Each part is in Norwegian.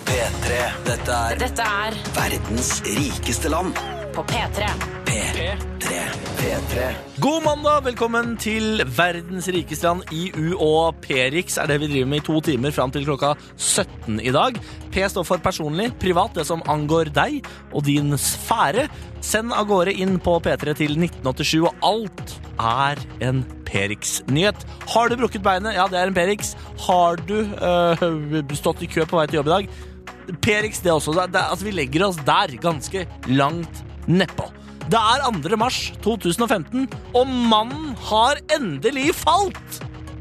P3. Dette er verdens rikeste land. På P3. P3. God mandag, velkommen til verdens rikeste land. IU og P-Rix er det vi driver med i 2 timer frem til klokka 17 i dag. P står for personlig, privat, det som angår deg og din sfære. Send av gårde inn på P3 til 1987, og alt er en P-Rix-nyhet. Har du brukket beinet? Ja, det er en P-Rix. Har du stått i kø på vei til jobb i dag? P-Rix, det også. Altså, vi legger oss der, ganske langt nedpå. Det er 2. mars 2015, og mannen har endelig falt!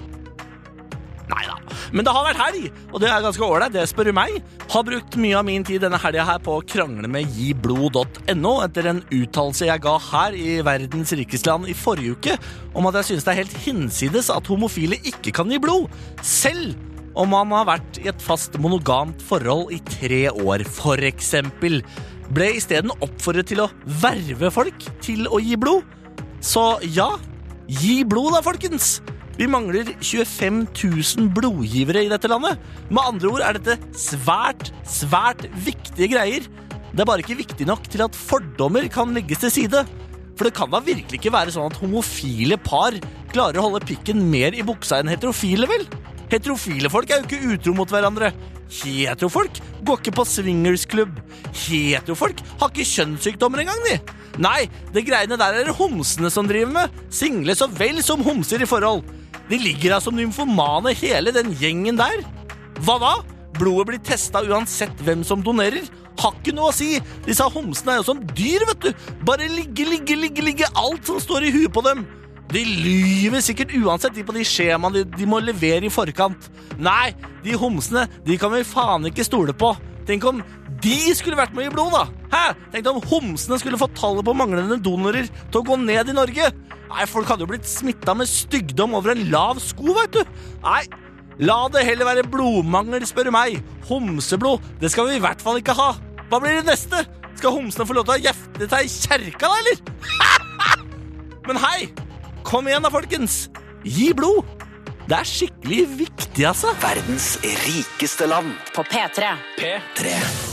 Neida, men det har vært helg, og det er ganske ålreit, det spør du meg. Har brukt mye av min tid denne helgen her på å krangle med giblod.no etter en uttalelse jeg ga her i verdens rikeste land i forrige uke, om at jeg synes det er helt hinsides at homofile ikke kan gi blod, selv om man har vært i et fast monogamt forhold i 3 år, for eksempel. Ble i stedet oppfordret til å verve folk til å gi blod. Så ja, gi blod da, folkens! Vi mangler 25 000 blodgivere i dette landet. Med andre ord er dette svært viktige greier. Det er bare ikke viktig nok til at fordommer kan legges til side. For det kan da virkelig ikke være sånn at homofile par klarer å holde pikken mer i buksa enn heterofile, vel? Heterofile folk er jo ikke utro mot hverandre. Heterofolk går ikke på swingersklubb. Heterofolk har ikke kjønnssykdommer engang, de. Nei, det greiene der er det homsene som driver med. Single så vel som homser i forhold. De ligger da som nymfomane, hele den gjengen der. Hva da? Blodet blir testet uansett hvem som donerer. Har ikke noe å si. Disse homsene er jo som dyr, vet du. Bare ligge alt som står i huet på dem. De lyver sikkert uansett på de skjemaene de må levere i forkant. Nei, de homsene, de kan vi faen ikke stole på. Tenk om de skulle vært med i blod, da. Hæ? Tenk om homsene skulle fått tallet på manglende donorer til å gå ned i Norge. Nei, folk hadde jo blitt smittet med stygdom over en lav sko, vet du. Nei, la det heller være blodmangel, spør du meg. Homseblod, det skal vi i hvert fall ikke ha. Hva blir det neste? Skal homsene få lov til å gjefte seg i kjerka, da, eller? Men hei! Kom igjen da, folkens. Gi blod. Det er skikkelig viktig, altså. Verdens rikeste land. På P3. P3.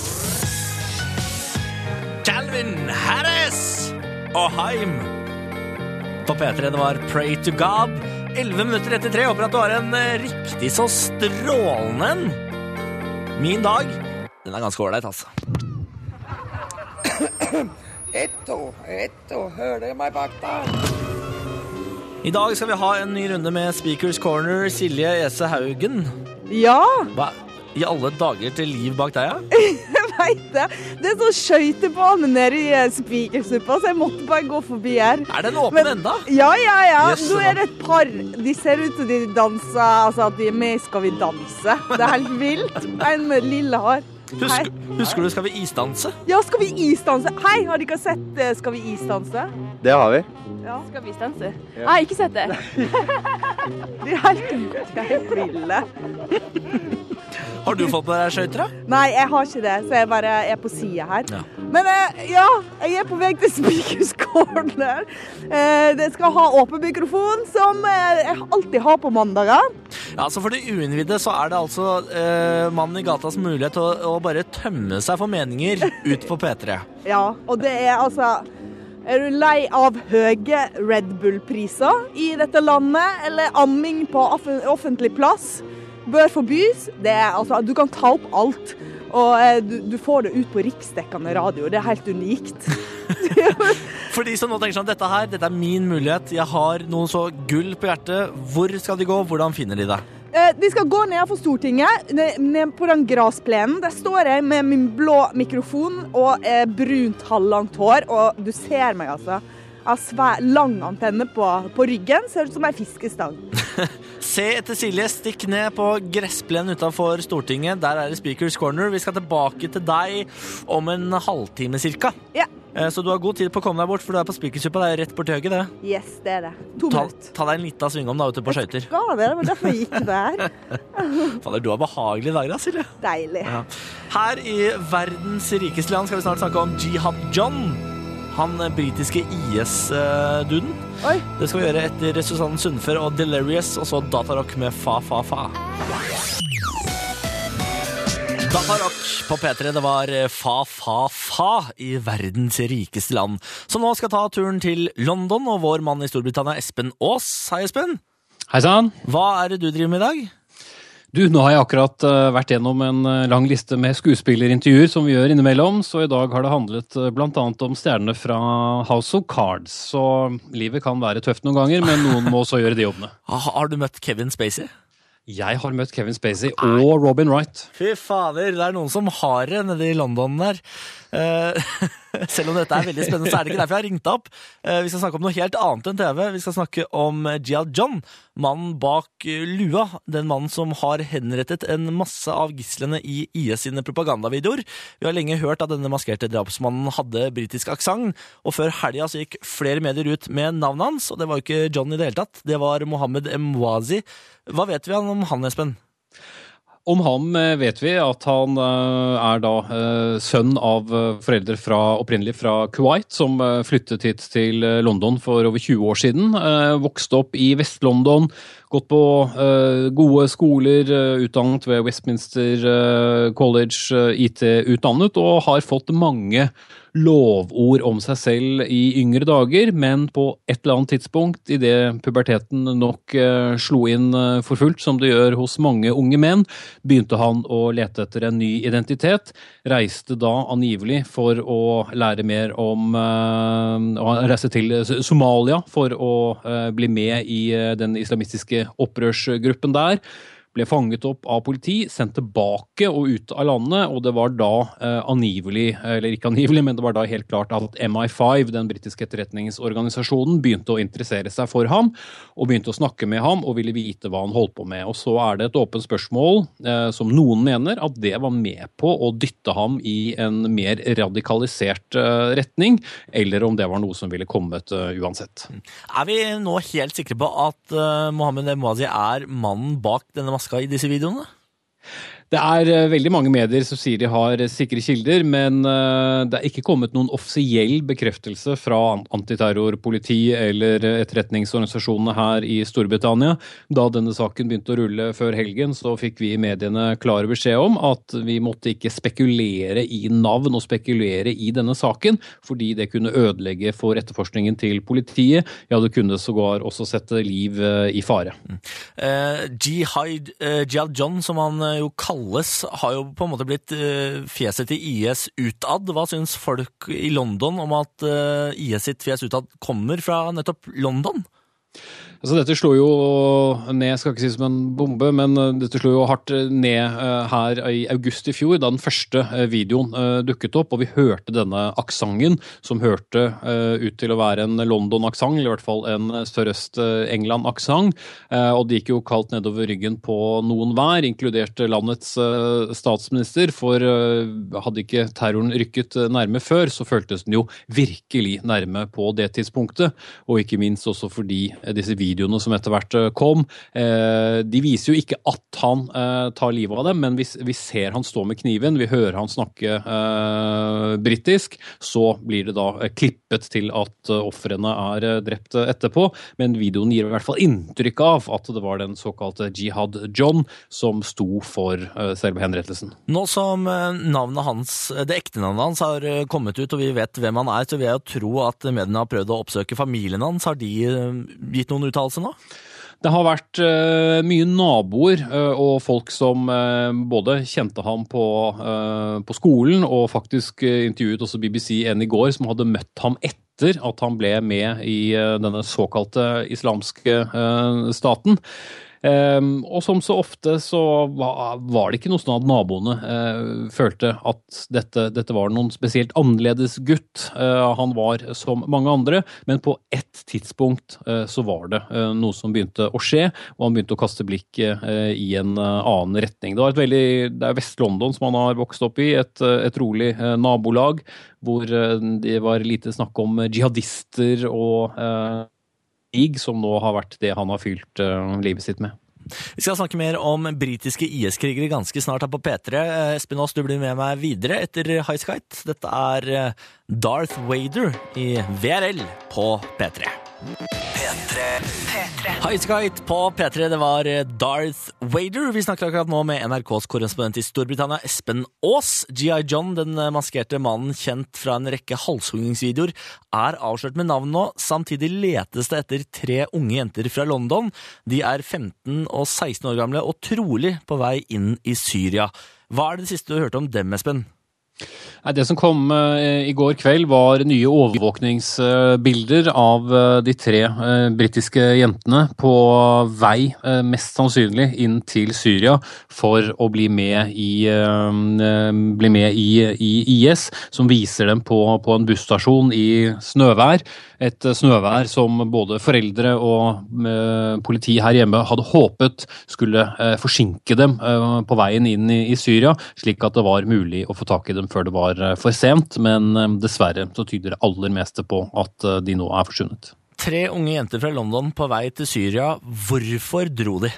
Calvin Harris og Haim. På P3 det var Pray to God. 11 minutter etter 3. Håper at du har en riktig så strålende en. Min dag, den er ganske ålreit, altså. Etto, hører dere meg bak der? I dag skal vi ha en ny runde med Speakers Corner, Silje Ese Haugen. Ja, Hva i alle dager til liv bak deg, ja? jeg vet det. Det er sånn skøytebane nede i Spikersuppa, så jeg måtte bare gå forbi her. Er den åpen enda? Ja. Yes, Nå er det et par. De ser ut som de danser, altså at de er med i Skal vi danse. Det er helt vilt. En med lille hår. Hei. Husker du Skal vi isdanse? Ja, Skal vi isdanse? Hei, har dere sett Skal vi isdanse? Det har vi. Ja. Skal vi stanse? Jeg har ikke sett det. De er helt ville. Har du fått på deg skøyter, da? Nei, jeg har ikke det, så jeg bare er på siden her. Ja. Men ja, jeg er på vei til Speakers Corner. Det skal ha åpen mikrofon, som jeg alltid har på mandager. Ja, så for det uinnvidde så er det altså mannen i gatas mulighet til å bare tømme seg for meninger ut på P3. Ja, og det er altså... Er du lei av høye Red Bull-priser i dette landet, eller amming på offentlig plass? Bør forbys. Det er, altså, du kan ta opp alt, og du får det ut på riksdekkende radio. Det er helt unikt. For de som nå tenker sånn, dette er min mulighet, jeg har noe så gull på hjertet. Hvor skal de gå? Hvordan finner de det? De skal gå ned for Stortinget, ned på den grasplenen. Der står jeg med min blå mikrofon og brunt halvlangt hår, og du ser meg altså. Jeg har lang antenne på ryggen, ser ut som en fiskestang. Se etter Silje, stikk ned på gressplenen utenfor Stortinget. Der er det Speakers Corner. Vi skal tilbake til deg om en halvtime cirka. Ja. Så du har god tid på å komme deg bort, for du er på Speakersuppa. Det er rett borti høyget, det. Yes, det er det. 2 minutter. Ta deg en liten sving om da ute på skøyter. Ja, det var derfor jeg gikk der. Fader, du har behagelig dag da, Silje. Deilig. Ja. Her i verdens rikeste land skal vi snart snakke om Jihad John. Han britiske IS-duden. Det skal vi gjøre etter Susanne Sundfør og Delirious, og så Datarock med Fa Fa Fa. Dafa Rock på P3, det var Fa i verdens rikeste land. Så nå skal ta turen til London, og vår mann i Storbritannia, Espen Aas. Hei, Espen. Hei sann. Hva det du driver med i dag? Du, nå har jeg akkurat vært gjennom en lang liste med skuespillerintervjuer som vi gjør innimellom, så i dag har det handlet blant annet om stjernene fra House of Cards. Så livet kan være tøft noen ganger, men noen må også gjøre de jobbene. Har du møtt Kevin Spacey? Jeg har møtt Kevin Spacey og Robin Wright. Fy fader, det noen som har det nede i London der. Selv om dette veldig spennende, så det ikke derfor jeg har ringt opp. Vi skal snakke om noe helt annet enn TV. Vi skal snakke om Jihad John, mannen bak lua. Den mannen som har henrettet en masse av gislene i IS sine propagandavideoer. Vi har lenge hørt at denne maskerte drapsmannen hadde britisk aksent, og før helga så gikk flere medier ut med navnet hans, og det var jo ikke John i det hele tatt. Det var Mohammed Emwazi. Hva vet vi om han, Espen? Om ham vet vi at han da sønn av foreldre opprinnelig fra Kuwait, som flyttet hit til London for over 20 år siden. Vokste opp i Vest-London, gått på gode skoler, utdannet ved Westminster College, IT-utdannet, og har fått mange lovord om seg selv i yngre dager, men på et eller annet tidspunkt, i det puberteten nok slo inn for fullt, som det gjør hos mange unge menn, begynte han å lete etter en ny identitet, reiste da angivelig for å lære mer om reiste til Somalia for å bli med i den islamistiske opprørsgruppen der, ble fanget opp av politi, sendt tilbake og ut av landet, og det var da angivelig, eller ikke angivelig, men det var da helt klart at MI5, den britiske etterretningsorganisasjonen, begynte å interessere seg for ham, og begynte å snakke med ham, og ville vite hva han holdt på med. Og så det et åpent spørsmål, som noen mener, at det var med på å dytte ham i en mer radikalisert retning, eller om det var noe som ville kommet uansett. Vi nå helt sikre på at Mohammed Emwazi mannen bak denne maska i disse videoene? Det veldig mange medier som sier de har sikre kilder, men det ikke kommet noen offisiell bekreftelse fra antiterrorpoliti eller etterretningsorganisasjonene her i Storbritannia. Da denne saken begynte å rulle før helgen, så fikk vi i mediene klare beskjed om at vi måtte ikke spekulere i navn og spekulere i denne saken, fordi det kunne ødelegge for etterforskningen til politiet. Ja, det kunne sågar også sette liv i fare. Jihad John, som han jo har jo på en måte blitt fjeset til IS utad. Hva synes folk i London om at IS sitt fjes utad kommer fra nettopp London? Altså dette slår jo ned, skal ikke si som en bombe, men dette slår jo hardt ned her i august i fjor, da den første videoen dukket opp, og vi hørte denne aksangen, som hørte ut til å være en London-aksang, eller i hvert fall en Sørøst-England-aksang, og det gikk jo kaldt nedover ryggen på noen hver, inkludert landets statsminister, for hadde ikke terroren rykket nærme før, så føltes den jo virkelig nærme på det tidspunktet, og ikke minst også fordi disse videoene som etter hvert kom, de viser jo ikke at han tar livet av dem, men vi ser han stå med kniven, vi hører han snakke britisk, så blir det da klippet til at offrene drept etterpå, men videoen gir i hvert fall inntrykk av at det var den såkalte Jihad John som sto for selve henrettelsen. Nå som navnet hans, det ekte navnet hans har kommet ut, og vi vet hvem han så vil jeg jo tro at mediene har prøvd å oppsøke familien hans. Har de gitt noen uttalelse nå? Det har vært mye naboer og folk som både kjente ham på skolen, og faktisk intervjuet også BBC i går, som hadde møtt ham etter at han ble med i denne såkalte islamske staten. Og som så ofte så var det ikke noe sånn at naboene følte at dette var noen spesielt annerledes gutt. Han var som mange andre, men på ett tidspunkt så var det noe som begynte å skje, og han begynte å kaste blikk i en annen retning. Det Vest-London som han har vokst opp i, et rolig nabolag, hvor det var lite snakk om jihadister og som nå har vært det han har fylt livet sitt med. Vi skal snakke mer om britiske IS-krigere ganske snart her på P3. Espen Aas, du blir med meg videre etter Highskite. Dette Darth Vader i VRL på P3. Highasakite på P3, det var Darth Vader. Vi snakker akkurat nå med NRKs korrespondent i Storbritannia, Espen Aas. G.I. John, den maskerte mannen kjent fra en rekke halshuggingsvideoer, er avslørt med navn nå. Samtidig letes det etter 3 unge jenter fra London. De er 15 og 16 år gamle og trolig på vei inn i Syria. Hva er det siste du hørte om dem, Espen? Det som kom i går kveld var nye overvåkningsbilder av de 3 britiske jentene på vei, mest sannsynlig inn til Syria for å bli med i IS, som viser dem på en busstasjon i snøvær. Et snøvær som både foreldre og politi her hjemme hadde håpet skulle forsinke dem på veien inn i Syria, slik at det var mulig å få tak i dem før det var for sent, men dessverre så tyder det aller meste på at de nå er forsvunnet. 3 unge jenter fra London på vei til Syria. Hvorfor dro de?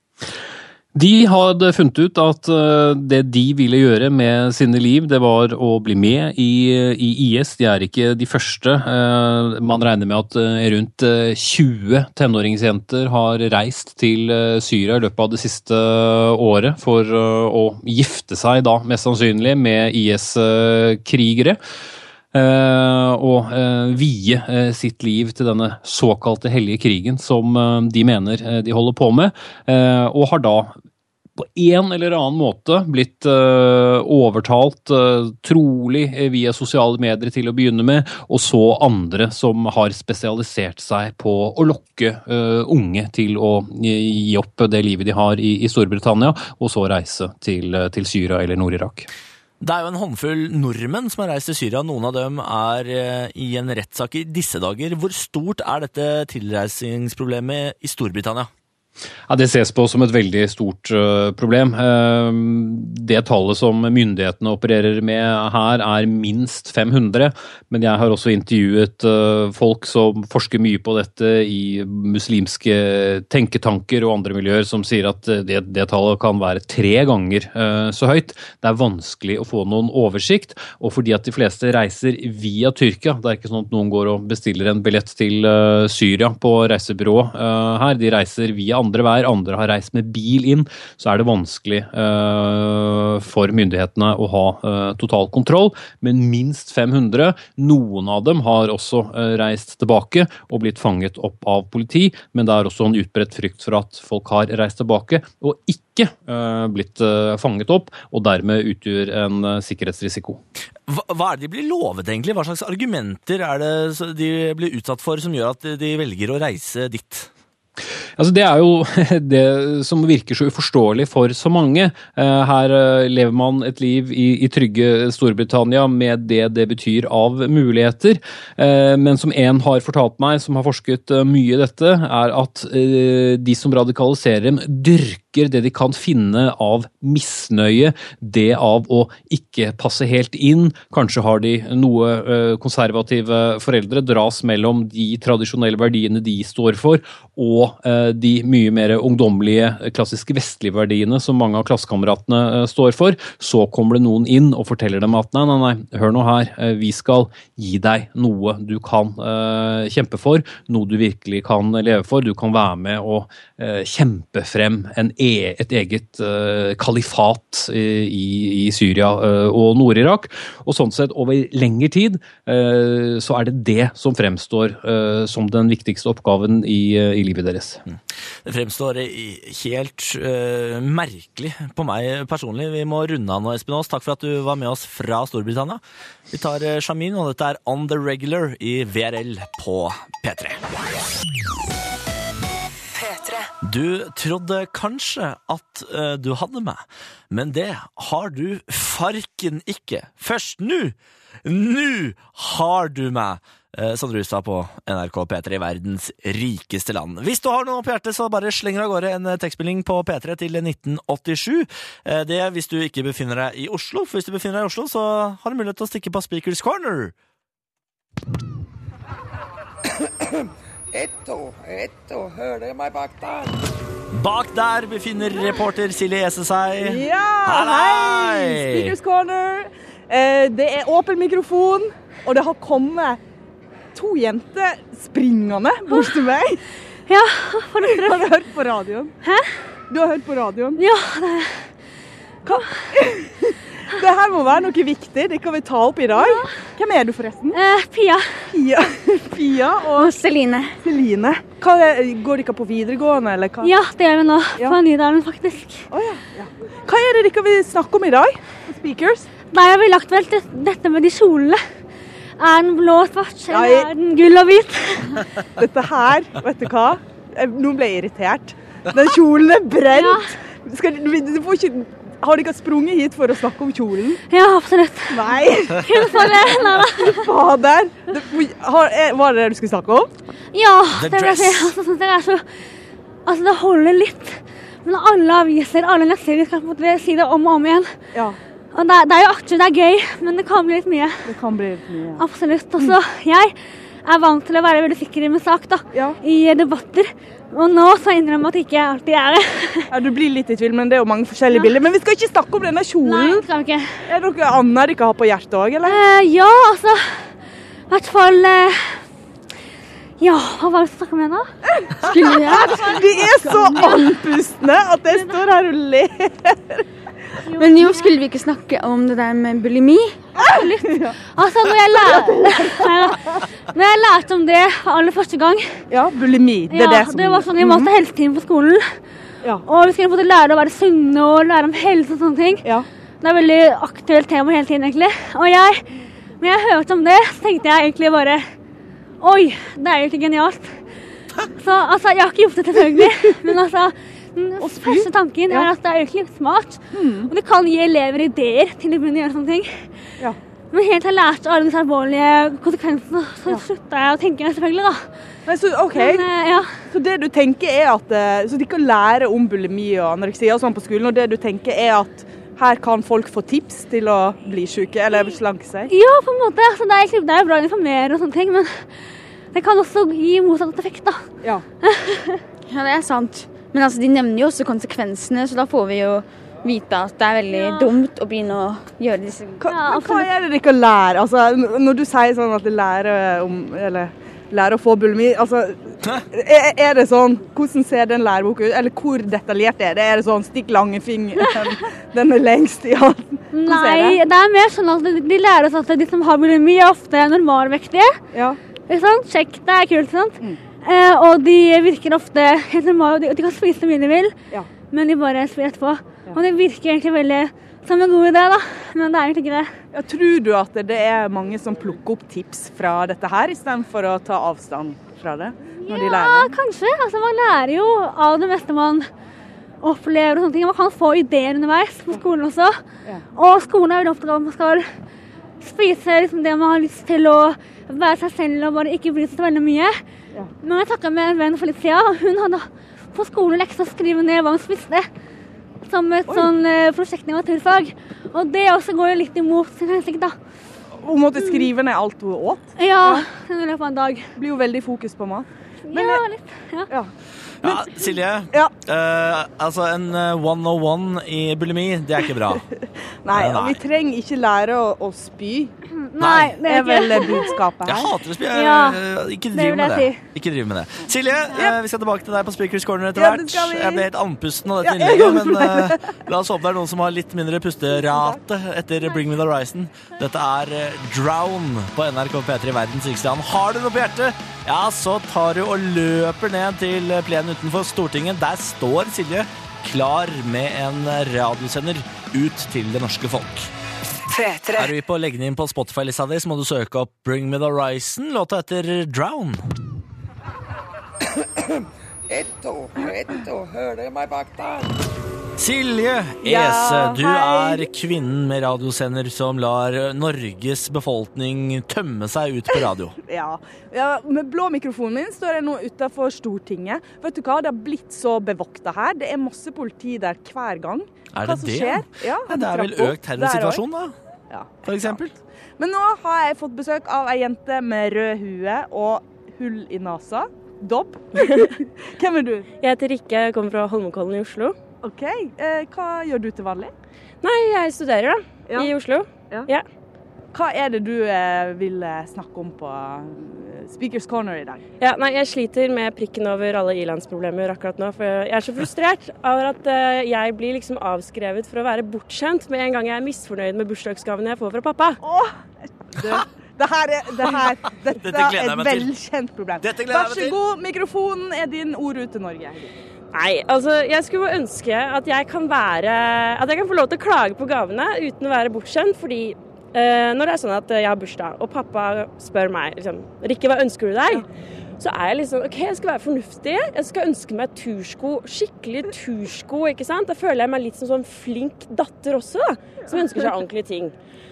De hadde funnet ut at det de ville gjøre med sine liv, det var å bli med i IS. De er ikke de første. Man regner med at rundt 20 tenåringsjenter har reist til Syria i løpet av det siste året for å gifte seg da, mest sannsynlig, med IS-krigere. Og vie sitt liv til denne såkalte hellige krigen som de mener de holder på med, og har da på en eller annen måte blitt overtalt, trolig via sosiale medier til å begynne med, og så andre som har spesialisert seg på å lokke unge til å gi opp det livet de har i Storbritannia, og så reise til Syria eller Nord-Irak. Det er jo en håndfull nordmenn som har reist til Syria. Noen av dem er i en rettssak i disse dager. Hvor stort er dette tilreisingsproblemet i Storbritannia? Ja, det ses på som et veldig stort problem. Det tallet som myndighetene opererer med her er minst 500, men jeg har også intervjuet folk som forsker mye på dette i muslimske tenketanker og andre miljøer som sier at det tallet kan være 3 ganger så høyt. Det er vanskelig å få noen oversikt, og fordi at de fleste reiser via Tyrkia, det er ikke sånn at noen går og bestiller en billett til Syria på reisebyrået her, de reiser via andre veier, andre har reist med bil inn, så er det vanskelig for myndighetene å ha total kontroll, men minst 500. Noen av dem har også reist tilbake og blitt fanget opp av politi, men det er også en utbredt frykt for at folk har reist tilbake og ikke blitt fanget opp, og dermed utgjør en sikkerhetsrisiko. Hva er det de blir lovet egentlig? Hva slags argumenter er det de blir utsatt for som gjør at de velger å reise dit? Altså det er jo det som virker så uforståelig for så mange. Her lever man et liv i trygge Storbritannia med det betyr av muligheter. Men som en har fortalt meg, som har forsket mye i dette, er at de som radikaliserer dem dyrker det de kan finne av misnøye, det av å ikke passe helt inn. Kanskje har de noe konservative foreldre, dras mellom de tradisjonelle verdiene de står for, og de mye mer ungdommelige, klassiske vestlige verdiene som mange av klassekameratene står for. Så kommer det noen inn og forteller dem at nei, hør nå her, vi skal gi deg noe du kan kjempe for, noe du virkelig kan leve for. Du kan være med og kjempe frem et eget kalifat i Syria og Nord-Irak. Og sånn sett over lengre tid så er det som fremstår som den viktigste oppgaven i livet deres. Det fremstår helt merkelig på meg personlig. Vi må runde av nå, Espen Aas. Takk for at du var med oss fra Storbritannia. Vi tar Shamin, og dette er On The Regular i VRL på P3. Du trodde kanskje at du hadde meg, men det har du farken ikke. Først nå har du meg, som du sa på NRK P3 i verdens rikeste land. Hvis du har noe på hjertet, så bare slenger av gårde en tekstmelding på P3 til 1987. Det er hvis du ikke befinner deg i Oslo. For hvis du befinner deg i Oslo, så har du mulighet til å stikke på Speakers Corner. Etto, hører dere meg bak der? Bak der befinner reporter Silje Ese seg. Ja, hei! Speakers Corner. Det er åpen mikrofon, og det har kommet 2 jenter springende bort til meg. Ja, for det Har du hørt på radioen? Hæ? Du har hørt på radioen? Ja, Hva? Det her må være noe viktig, det kan vi ta opp i dag. Hvem er du forresten? Pia. Pia og Celine. Celine. Går dere på videregående, eller hva? Ja, det gjør vi nå. Ja. På Nydalen, faktisk. Ja. Hva er det dere vil snakke om i dag? På Speakers? Nei, jeg har lagt vel dette med de kjolene. Er den blå svart, eller Ja, er den gull og hvit? Dette her, vet du hva? Nå ble jeg irritert. Den kjolen er brent. Du får ikke... Har dere sprunget hit for å snakke om kjolen? Ja, absolutt. Nei. Kun for det. Nei, da. Fader. Var det det du skulle snakke om? Ja, The det vil jeg si. dress. Altså, sånn, det er så... Altså, det holder litt. Men alle aviser, alle nettsider skal på en måte si det om og om igjen. Ja, Og det er jo aktivt, det er gøy, men det kan bli litt mye. det kan bli litt mye. Absolutt. Og så, jeg er vant til å være veldig sikker i min sak, da. Ja. I debatter. Og nå så innrømmer jeg at jeg ikke alltid er det. Ja, du blir litt i tvil, men det er jo mange forskjellige bilder. Men vi skal ikke snakke om denne Nei, kjolen. det skal vi ikke. Er det noe annet dere har på hjertet også, eller? Ja, altså, i hvert fall... Ja, hva var det vi snakket om igjen da? De er så andpustne at jeg står her og ler. Men jo, skulle vi ikke snakke om det der med bulimi? Altså, når jeg lærte om det aller første gang, Ja, bulimi, det er det som... det var sånn, jeg måtte helsetime på skolen, Ja, og vi skulle lære å være sunne og lære om helse og sånne ting. ja. Det er et veldig aktuelt tema hele tiden, egentlig. Og når jeg hørte om det, så tenkte jeg egentlig bare, oi, det er egentlig genialt. Så, altså, jeg har ikke gjort det selvfølgelig, men altså, den første tanken er at det er egentlig smart, og det kan gi elever ideer til å begynne å gjøre sånne ting. Ja. Men helt til jeg lærte alle disse alvorlige konsekvensene, så sluttet jeg å tenke selvfølgelig da. Nei, så, ok. Men, ja. Så det du tenker er at... Så de kan lære om bulimi og anoreksi og sånn på skolen, og det du tenker er at her kan folk få tips til å bli syke eller slanke seg? Ja, på en måte. Altså, det er jo bra å informere og sånne ting, men det kan også gi motsatt effekt da. Ja. Ja, det er sant. Men altså, de nevner jo også konsekvensene, så da får vi jo vite at det er veldig dumt å begynne å gjøre disse... Hva er det dere lærer? Altså, når du sier sånn at du lærer å få bulimi, altså, er det sånn, hvordan ser den læreboka ut? Eller hvor detaljert er det? Er det sånn, stikk lange fingeren, den er lengst i hånden? Nei, det er mer sånn at de lærer oss at de som har bulimi er ofte normalvektige. Ja. Ikke sant? Sjekk, det er kult, sant? Og de virker ofte helt normale, de kan spise mye de vil, Ja. men de bare spiller etterpå. Og det virker egentlig veldig som en god idé da, men det er egentlig ikke det. Ja, tror du at det er mange som plukker opp tips fra dette her, i stedet for å ta avstand fra det, når de Ja, lærer? kanskje. Altså, man lærer jo av det meste man opplever og sånne ting. Man kan få ideer underveis på skolen også. Ja. Og skolen er veldig opptatt av at man skal spise liksom, det man har lyst til å være seg selv og bare ikke bry seg så veldig mye. Ja. Men jeg snakket med en venn for litt siden, og hun hadde på skolen lekse å skrive ned hva hun spiste. Som et sånn prosjekt i naturfag. Og det også går jo litt imot sin hensikt da. Hun måtte skrive ned alt hun åt. Ja, i løpet av en dag. Det blir jo veldig fokus på mat. Ja, litt. Ja. Ja. Ja, Silje, Ja. altså en 101 i bulimi, det er ikke bra. Nei, Nei. vi trenger ikke lære å spy. Nei, det Det er er vel ikke. budskapet Jeg her. hater å spy. Ja, Ikke det driv vil med jeg det. Ikke driv med det. Silje, vi skal tilbake til deg på Speakers Corner etter Ja, hvert. det skal vi. Jeg ble helt andpusten av dette Ja, jeg innlegget, men også la oss håpe det er noen som har litt mindre pusterate etter Bring Me The Horizon. Dette er Drown på NRK P3 i Verdens rikeste land. Har du noe på hjertet? Ja, så tar du og løper ned til plenen utenfor Stortinget. Der står Silje klar med en radiosender ut til det norske folk. Er du på å legge den inn på Spotify-lista di, så må du søke opp Bring Me The Horizon. Låta heter Drown. Etto, hører dere meg bak der? Silje Ese, Ja, du hei. er kvinnen med radiosender som lar Norges befolkning tømme seg ut på radio. Ja. Med blå mikrofonen min står jeg nå utenfor Stortinget. Vet du hva, det har blitt så bevokta her. Det er masse politi der hver gang. Er Hva det som det? skjer? Ja, Ja, det er vel trapper opp økt terrorsituasjon, da, der også. Ja. for eksempel. Men nå har jeg fått besøk av ei jente med rød hue og hull i nasa. Dobb. Hvem er du? Jeg heter Rikke, jeg kommer fra Holmenkollen i Oslo. Ok, hva gjør du til vanlig? Nei, jeg studerer da, Ja. i Oslo. Hva er det du vil snakke om på Speakers Corner i dag? Ja, nei, jeg sliter med prikken over alle ilandsproblemer akkurat nå, for jeg er så frustrert over at jeg blir liksom avskrevet for å være bortskjemt med en gang jeg er misfornøyd med bursdagsgaven jeg får fra pappa. Dette er et velkjent problem. Vær så god, mikrofonen er din ordrute Norge. Nei, altså, jeg skulle ønske at jeg kan få lov til å klage på gavene uten å være bortskjemt, fordi når det er sånn at jeg har bursdag, og pappa spør meg, liksom, Rikke, hva ønsker du deg? Så er jeg liksom, ok, jeg skal være fornuftig, jeg skal ønske meg tursko, skikkelig tursko, ikke sant? Da føler jeg meg litt som sånn flink datter også, da, som ønsker seg ordentlige ting.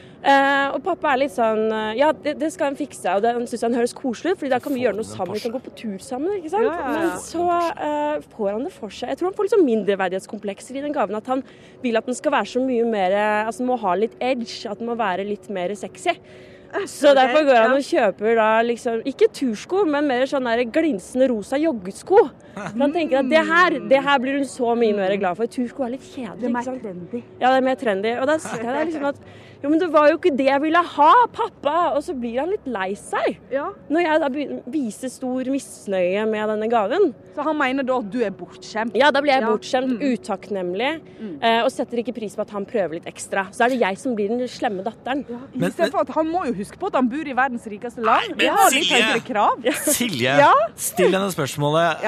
Og pappa er litt sånn, ja, det skal han fikse, og det synes han høres koselig ut, fordi da kan vi gjøre noe sammen, vi kan gå på tur sammen, ikke sant? Men så får han det for seg. Jeg tror han får litt sånn mindreverdighetskomplekser i den gaven, at han vil at den skal være så mye mer, altså den må ha litt edge, at den må være litt mer sexy. Så derfor går han og kjøper da liksom, ikke tursko, men mer sånn der glinsende rosa joggesko. For han tenker at det her blir hun så mye mer glad for. Tursko er litt kjedelig, ikke sant? Det er mer trendy. Ja, det er mer trendy. Og da sier jeg liksom at, jo, men det var jo ikke det jeg ville ha, pappa. Og så blir han litt lei seg. Ja. Når jeg da viser stor misnøye med denne gaven. Så han mener da at du er bortskjemt? Ja, da blir jeg bortskjemt, utakknemlig, og setter ikke pris på at han prøver litt ekstra. Så er det jeg som blir den slemme datteren. Ja, I stedet for at han må jo huske på at han bor i verdens rikeste land. Nei, men Silje, still henne spørsmålet.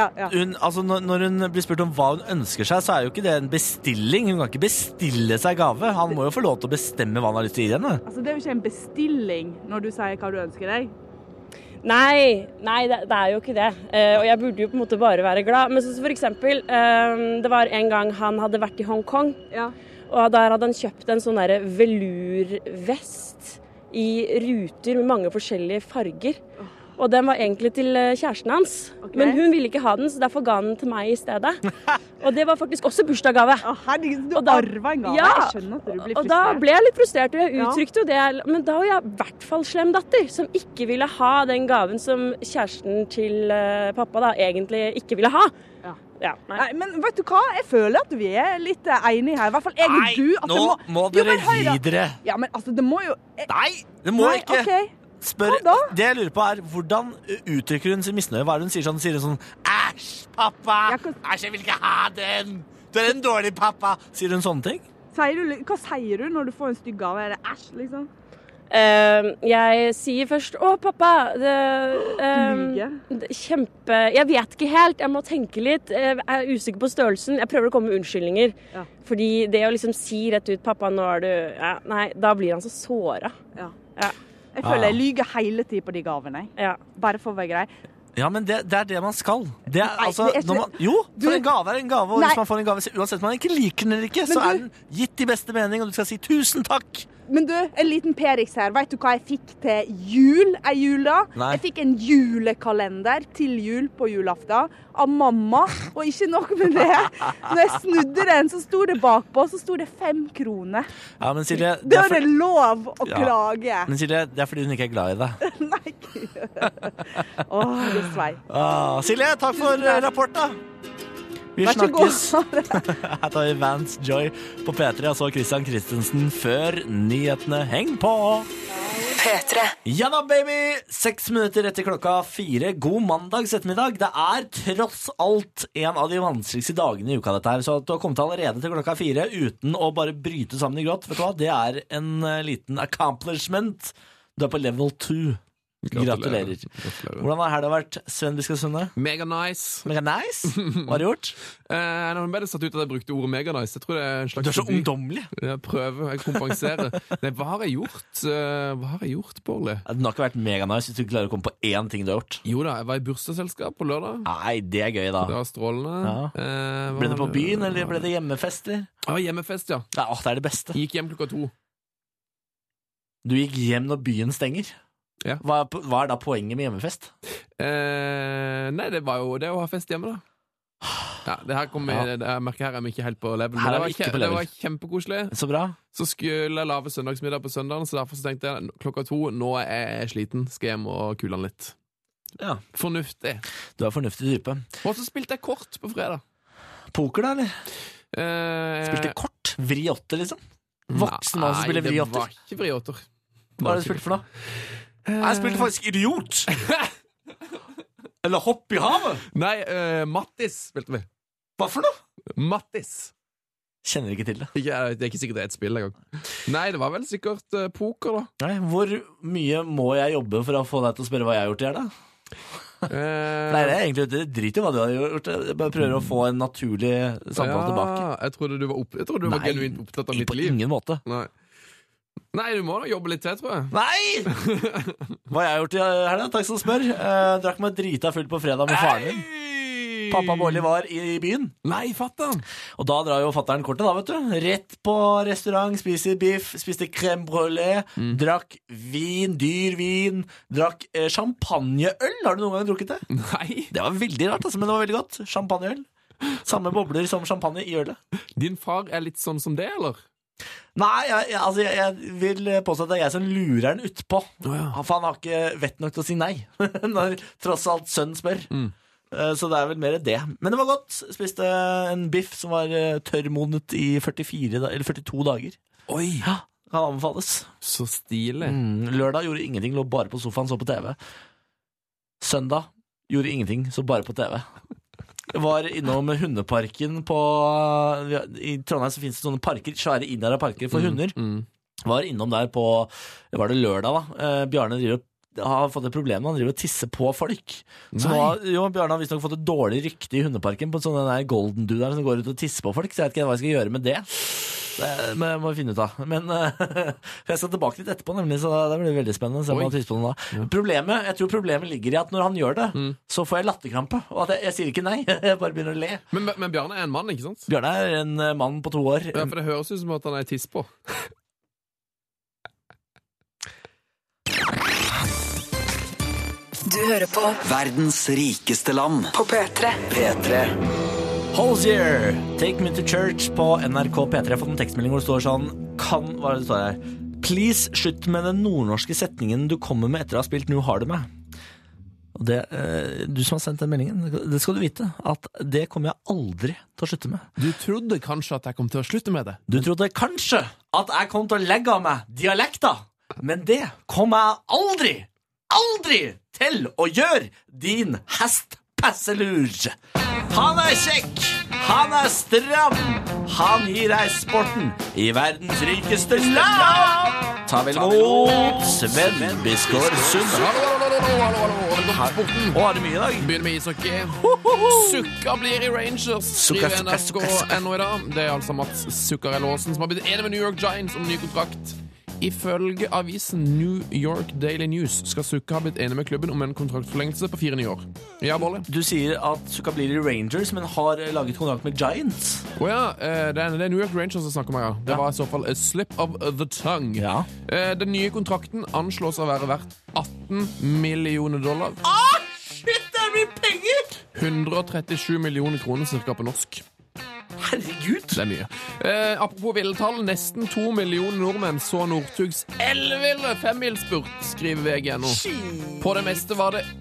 Når hun blir spurt om hva hun ønsker seg, så er jo ikke det en bestilling. Hun kan ikke bestille seg gave. Han må jo få lov til å bestemme hva han har lyst til å gi henne. Altså, det er jo ikke en bestilling når du sier hva du ønsker deg. Nei, det er jo ikke det. Og jeg burde jo på en måte bare være glad. Men så for eksempel, det var en gang han hadde vært i Hongkong, og der hadde han kjøpt en sånn der velurvest i ruter med mange forskjellige farger. Og den var egentlig til kjæresten hans. Okay. Men hun ville ikke ha den, så derfor ga den til meg i stedet. Og det var faktisk også bursdagsgave. Herregud, du arva en gave. Jeg skjønner at du blir frustrert. Og da ble jeg litt frustrert, og jeg uttrykte jo det. Men da var jeg i hvert fall slem datter, som ikke ville ha den gaven som kjæresten til pappa da egentlig ikke ville ha. Nei, men vet du hva? Jeg føler at vi er litt enige her. I hvert fall jeg og du. At nå må dere gi dere. Ja, men altså, det må jo... Nei, det må ikke. Okay. Spør, det jeg lurer på er, hvordan uttrykker hun sin misnøye? Hva er det hun sier sånn? Sier hun sånn, æsj, pappa! Æsj, jeg vil ikke ha den! Du er en dårlig pappa! Sier hun sånne ting? Hva sier du når du får en stygg gave? Er det æsj, liksom? Jeg sier først, pappa, kjempe... Jeg vet ikke helt, jeg må tenke litt. Jeg er usikker på størrelsen. Jeg prøver å komme med unnskyldninger. Ja. Fordi det å liksom si rett ut, pappa, nå er du... Ja, nei, da blir han så såret. Ja. Jeg føler jeg lyger hele tiden på de gavene. Bare for å være grei. Ja, men det er det man skal. Det er, altså, for en gave er en gave, og hvis man får en gave, uansett om man ikke liker den eller ikke, så er den gitt i beste mening, og du skal si 1000 takk. Men du, en liten Perix her. Vet du hva jeg fikk til jul? Jeg fikk en julekalender til jul på julaften av mamma, og ikke nok med det. Når jeg snudde den, så sto det bakpå, så sto det 5 kroner. Ja, men Silje... Det er det lov å klage. Men Silje, det er fordi hun ikke er glad i deg. Nei, det svei. Silje, takk for rapporten. Vi snakkes. Her tar vi Vance Joy på P3, og så Christian Christensen før nyhetene. Heng på! P3. Ja da, baby! 6 minutter etter klokka 4. God mandags ettermiddag. Det er tross alt en av de vanskeligste dagene i uka dette her, så at du har kommet allerede til klokka 4 uten å bare bryte sammen i grått, vet du hva? Det er en liten accomplishment. Du er på level 2. Gratulerer. Hvordan har det vært, Sven Biskassunde? Mega nice. Hva har du gjort? Nå ble det satt ut at jeg brukte ordet mega nice. Jeg tror det er en slags... Du er så ungdommelig. Jeg prøver, jeg kompenserer. Nei, hva har jeg gjort, Bårli? Den har ikke vært mega nice hvis du klarer å komme på én ting du har gjort. Jo da, jeg var i bursdagsselskap på lørdag. Nei, det er gøy da. Det var strålende. Ble det på byen, eller ble det hjemmefest? Ja, hjemmefest, ja. Det er det beste. Gikk hjem klokka 2. Du gikk hjem når byen stenger? Ja. Hva er da poenget med hjemmefest? Nei, det var jo det å ha fest hjemme da. Ja, det her jeg merker her er vi ikke helt på level. Det var kjempekoselig. Så bra. Så skulle jeg lave søndagsmiddag på søndagen, så derfor så tenkte jeg klokka 2, nå er jeg sliten, skal hjem og kule den litt. Ja. Fornuftig. Du er fornuftig type. Og så spilte jeg kort på fredag. Poker da, eller? Spilte kort? Vri 8, liksom? Voksen mann som spiller vri 8? Nei, det var ikke vri 8. Hva har du spilt for noe? Jeg spilte faktisk idiot. Eller hopp i havet? Nei, Mattis spilte vi. Hva for noe? Mattis. Kjenner ikke til det. Det er ikke sikkert det er et spill en gang. Nei, det var vel sikkert poker da. Nei, hvor mye må jeg jobbe for å få deg til å spørre hva jeg har gjort i her da? Nei, det er egentlig drit i hva du har gjort. Jeg bare prøver å få en naturlig samtale tilbake. Jeg trodde du var genuint opptatt av mitt liv. På ingen måte. Nei, du må da jobbe litt til, tror jeg. Nei! Hva har jeg gjort i her da? Takk som spør. Drakk meg drita fullt på fredag med faren min. Pappa Bårli var i byen. Nei, fatteren. Og da drar jo fatteren kortet da, vet du. Rett på restaurant, spiser biff, spiste crème brûlée, drakk vin, dyr vin, drakk champagneøl. Har du noen gang drukket det? Nei. Det var veldig rart, altså, men det var veldig godt. Champagneøl. Samme bobler som champagne i ølet. Din far er litt sånn som det, eller? Nei, jeg vil påstå at det er jeg som lurer den utpå. For han har ikke vett nok til å si nei når tross alt sønnen spør. Så det er vel mer det. Men det var godt. Spiste en biff som var tørrmodnet i 42 dager. Oi! Ja, kan anbefales. Så stilig. Lørdag gjorde ingenting, lå bare på sofaen, så på TV. Søndag gjorde ingenting, så bare på TV. Var innom hundeparken i Trondheim så finnes det sånne parker, svære innere parker for hunder. Var innom der på, var det lørdag da, Bjarne har fått et problem, han driver og tisser på folk. Så Bjarne har visst nok fått et dårlig rykte i hundeparken på sånne der golden dude som går ut og tisser på folk, så jeg vet ikke hva jeg skal gjøre med det. Det må vi finne ut av. Men jeg skal tilbake litt etterpå, nemlig, så det blir veldig spennende å se om han tisser på noe da. Jeg tror problemet ligger i at når han gjør det, så får jeg latterkrampe, og at jeg sier ikke nei, jeg bare begynner å le. Men Bjarne er en mann, ikke sant? Bjarne er en mann på 2 år. Ja, for det høres ut som at han er tiss på. Du hører på Verdens rikeste land på P3. Holzier, Take Me to Church på NRK P3. Jeg har fått en tekstmelding hvor det står sånn hva er det står her? Please, slutt med den nordnorske setningen du kommer med etter å ha spilt Nu har du meg. Og det, du som har sendt den meldingen, det skal du vite, at det kommer jeg aldri til å slutte med. Du trodde kanskje at jeg kom til å slutte med det? Du trodde kanskje at jeg kom til å legge av meg dialekta, men det kommer jeg aldri til å gjøre, din hestpesselur. Han er kjekk, han er stram, han gir deg sporten i verdens rikeste land. Ta vel mot Sven Biskår Sunde. Velkommen. Har du mye i dag? Begynner med ishockey. Sukka blir i Rangers, skriver NRK.no i dag. Det er altså Mats Zuccarello-Aasen som har blitt enig med New York Giants om ny kontrakt. Ifølge avisen New York Daily News skal Sukka ha blitt enig med klubben om en kontraktforlengelse på 4 nye år. Ja, Bolle? Du sier at Sukka blir i Rangers, men har laget kontrakt med Giants. Det er New York Rangers som snakker om her. Det var i så fall a slip of the tongue. Ja. Den nye kontrakten anslås å være verdt $18 millioner. Shit, det er mye penger! 137 millioner kroner cirka på norsk. Herregud! Det er mye. Apropos villetall, nesten 2 millioner nordmenn så Northugs elville 5-milsspurt, skriver VG.no. På det meste var det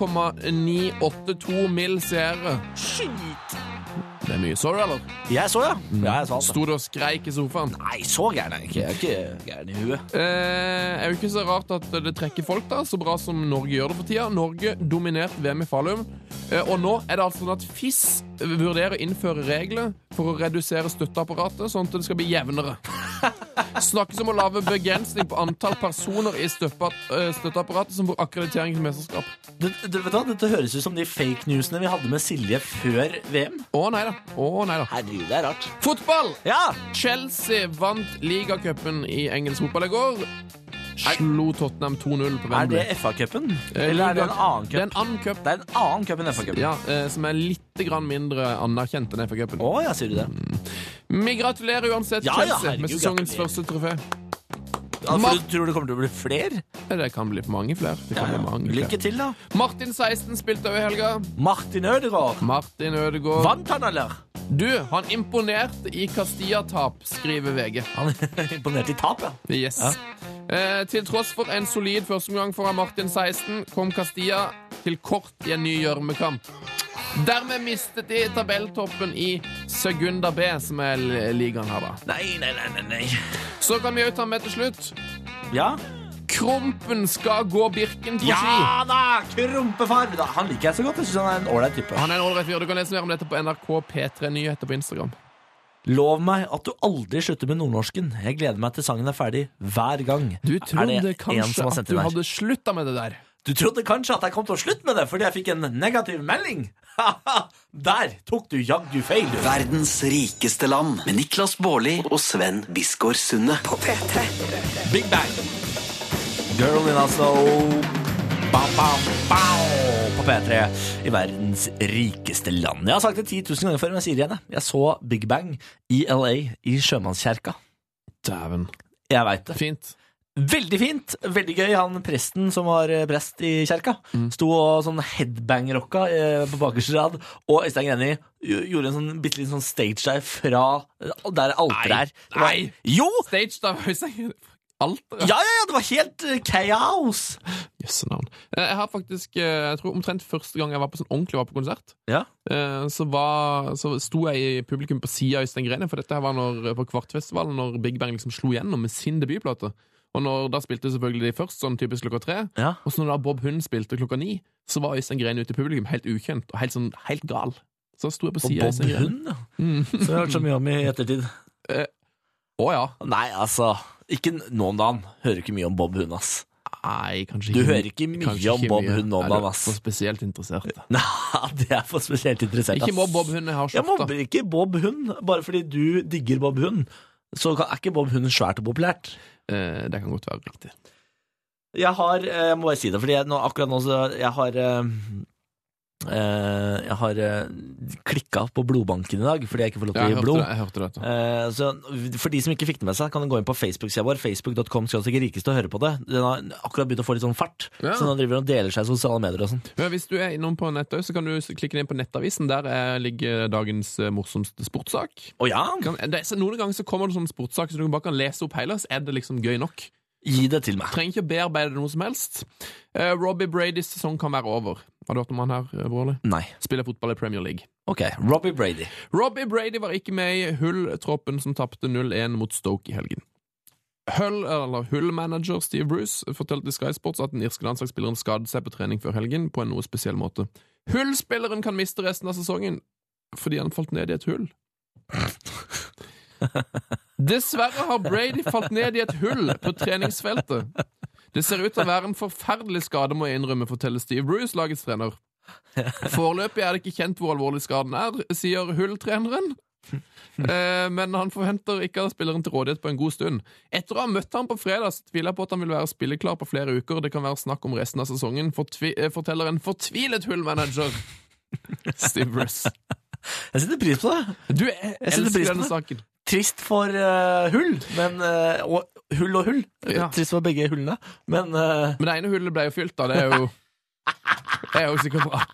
1,982 mil seere. Shit! Det er mye. Så du, eller? Jeg så, ja. Jeg så alt. Sto du og skreik i sofaen? Nei, så gærne er ikke. Jeg er ikke gærne i huet. Er jo ikke så rart at det trekker folk da, så bra som Norge gjør det for tida. Norge dominerte VM i Falun. Og nå er det altså sånn at FIS vurderer å innføre regler for å redusere støtteapparatet, sånn at det skal bli jevnere. Snakkes om å lave begrensning på antall personer i støtteapparatet som får akkreditering til mesterskap. Vet du hva? Dette høres ut som de fake newsene vi hadde med Silje før VM. Å nei da. Herregud, det er rart. Fotball! Ja! Chelsea vant ligacupen i engelsk fotball i går. Slo Tottenham 2-0 på Wembley. Er det FA-cupen? Eller er det en annen cup? Det er en annen cup. Det er en annen cup enn FA-cupen. Ja, som er litt grann mindre anerkjent enn FA-cupen. Ja, sier du det? Vi gratulerer uansett Chelsea med sesongens første trofé. For du tror det kommer til å bli flere? Det kan bli mange flere. Lykke til da. Martin 16 spilte over i helga. Martin Ødegaard. Vant han, eller? Du, han imponerte i Castilla-tap, skriver VG. Han imponerte i tap, ja? Yes. Ja. Til tross for en solid førsteomgang foran Martin 16 kom Castilla til kort i en ny gjørmekamp. Dermed mistet de tabelltoppen i Segunda B, som er ligaen her da. Nei. Så kan vi jo ta med til slutt. Ja? Krompen skal gå Birken på ski. Ja da, Krompefar. Han liker jeg så godt. Jeg synes han er en ålreit type. Han er en ålreit fyr. Du kan lese mer om dette på NRK P3 Nyheter på Instagram. Lov meg at du aldri slutter med nordnorsken. Jeg gleder meg til sangen er ferdig hver gang. Du trodde en kanskje som har at sendt du inn her? hadde slutta med det der. Du trodde kanskje at jeg kom til å slutte med det fordi jeg fikk en negativ melding? Der tok du jaggu feil, du. Verdens rikeste land med Niklas Baarli og Sven Biskår Sunde. På P3. Big Bang. Girl in Oslo. Bam, bam, bam. På P3 i verdens rikeste land. Jeg har sagt det 10 000 ganger før, men jeg sier det igjen. Jeg så Big Bang i LA i Sjømannskjerka. Dæven. Jeg vet det. Fint. Veldig fint, veldig gøy. Han presten som var prest i kjerka sto og sånn headbang-rocka på bakerste rad, og Øystein Greni gjorde en sånn bitteliten sånn stage dive fra der alteret er. Nei! Jo! Stage dive, Øystein Greni. Alteret? Ja, det var helt chaos. Jøsse navn. Jeg har faktisk, jeg tror omtrent første gang jeg var på sånn ordentlig var på konsert, Ja. så sto jeg i publikum på siden av Øystein Greni, for dette her var på Kvartfestivalen, når Big Bang liksom slo gjennom med sin debutplate. Og da spilte selvfølgelig de først, sånn typisk klokka 3. Ja. Og så når da Bob Hund spilte klokka 9, så var Øystein Greni ute i publikum helt ukjent, og helt gal. Så sto jeg på Og siden av Bob Øystein Greni. Hund, ja. Så jeg har hørt så mye om i ettertid. Ja. Nei, altså, ikke nå om dagen. Hører ikke mye om Bob Hund, ass. Nei, kanskje Du ikke. hører ikke mye om Bob Hund nå om dagen, ass. Er du for spesielt interessert? Nei, det er for spesielt interessert, ass. Ikke mobb Bob Hund, jeg har Jeg skjorta. mobber ikke Bob Hund, bare fordi du digger Bob Hund. Så er ikke Bob Hund svært og populært. Det kan godt være riktig. Jeg må bare si det, fordi akkurat nå så jeg har klikket på blodbanken i dag, fordi jeg ikke får lov til å gi blod. Jeg hørte det. Så for de som ikke fikk det med seg, kan du gå inn på Facebook-siden vår, facebook.com/rikeste og høre på det. Den har akkurat begynt å få litt sånn fart, Ja. så nå driver den og deler seg i sosiale medier og sånn. Ja, hvis du er innom på nettet, så kan du klikke inn på Nettavisen. Der ligger dagens morsomste sportssak. Å ja, Noen ganger så kommer det sånn sportssak, så du bare kan lese opp hele, så er det liksom gøy nok. gi det til meg. Trenger ikke å bearbeide det noe som helst. Robbie Bradys sesong kan være over. Har du hørt om han her, Brorli? Nei. Spiller fotball i Premier League. Ok, Robbie Brady. Robbie Brady var ikke med i Hull-troppen som tapte 0-1 mot Stoke i helgen. Hull-manager Steve Bruce fortalte i Sky Sports at den irske landslagsspilleren skadet seg på trening før helgen på en noe spesiell måte. Hull-spilleren kan miste resten av sesongen fordi han falt ned i et hull. Dessverre har Brady falt ned i et hull på treningsfeltet. Det ser ut til å være en forferdelig skade, må jeg innrømme, forteller Steve Bruce, lagets trener. Foreløpig er det ikke kjent hvor alvorlig skaden er, sier Hull-treneren. Men han forventer ikke at spilleren til rådighet på en god stund. Etter å ha møtt ham på fredag, så tviler jeg på at han vil være spilleklar på flere uker. Det kan være snakk om resten av sesongen, forteller en fortvilet Hull-manager Steve Bruce. Jeg setter pris på det. Du elsker denne saken. Trist for Hull, men og Hull. Ja. Trist for begge hullene, men Men det ene hullet ble jo fylt da, det er jo sikkert bra.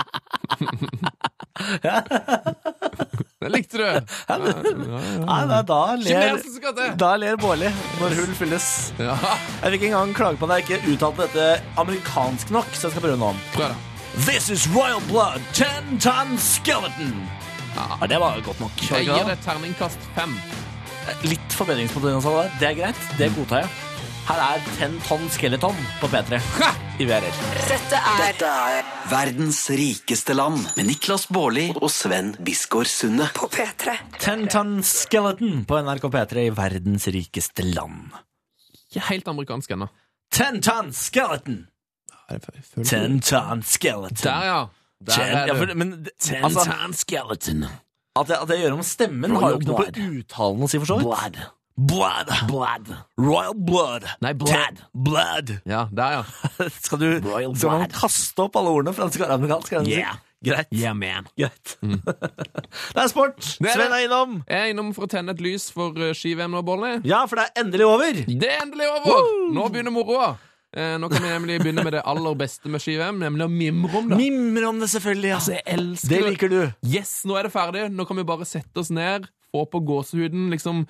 Det likte du. Nei, da ler Baarli når hull fylles. Ja. Jeg fikk en gang klage på at jeg ikke uttalte dette amerikansk nok, så jeg skal prøve nå om. Prøv da. This is Royal Blood, 10-ton skeleton. Ja, det var godt nok. Jeg gir det terningkast 5. Litt forbedringspotential der. Det er greit, det godtar jeg. Her er 10-ton skeleton på P3 i VRR. Dette er verdens rikeste land med Niklas Baarli og Sven Biskår Sunde. På P3. 10-ton skeleton på NRK P3 i verdens rikeste land. Ikke helt amerikansk ennå. 10-ton skeleton. 10-ton skeleton. Der, ja. Ten-ton skeleton. At jeg gjør om stemmen har jo ikke noe på uttalen å si, for så vidt. Blood. Royal blood. Nei, blood. Ja, der, ja. Skal man kaste opp alle ordene fransk og amerikansk? Greit. Yeah, man. Greit. Det er sport. Sven er innom. Jeg er innom for å tenne et lys for ski-VM nå, Baarli. Ja, for det er endelig over. Det er endelig over! Nå begynner moroa. Nå kan vi nemlig begynne med det aller beste med ski-VM, nemlig å mimre om det. Mimre om det, selvfølgelig, ja. Altså, jeg elsker det. Liker du. Yes, nå er det ferdig. Nå kan vi bare sette oss ned, få på gåsehuden, liksom